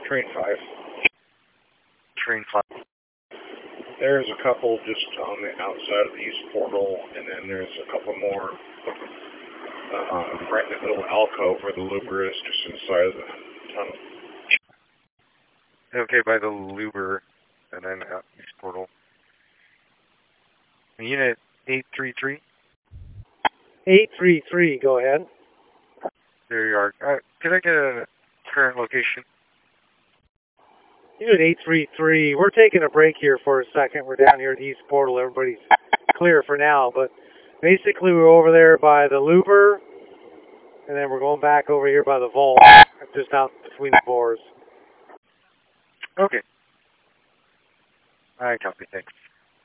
Train 5. Train 5. There's a couple just on the outside of the east portal, and then there's a couple more right in the little alcove where the Luber is, just inside of the tunnel. Okay, by the Luber, and then out east portal. Unit 833? 833, go ahead. There you are. Can I get a current location? Unit 833, we're taking a break here for a second. We're down here at the east portal. Everybody's clear for now, but basically we're over there by the Luber, and then we're going back over here by the vault, just out between the bores. Okay. I copy, thanks.